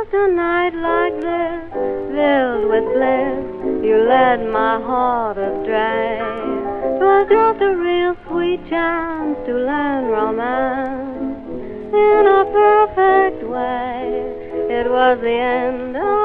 just a night like this, filled with bliss, you led my heart astray. 'Twas just a real sweet chance to learn romance in a perfect way. It was the end of